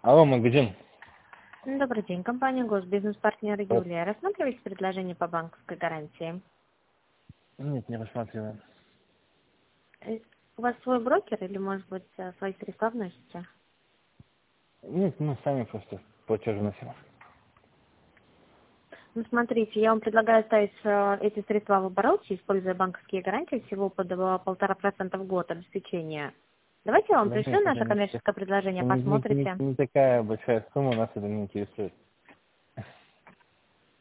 Алло, магазин. Добрый день. Компания Госбизнес-партнер Юлия. Рассматриваете предложение по банковской гарантии? Нет, не рассматриваем. У вас свой брокер или, может быть, свои средства вносите? Нет, мы сами просто платежи носим. Ну, смотрите, я вам предлагаю ставить эти средства в обороте, используя банковские гарантии всего под 1,5% в год обеспечения. Давайте я вам Да пришлю нет, наше коммерческое предложение, это посмотрите. не такая большая сумма, нас это не интересует.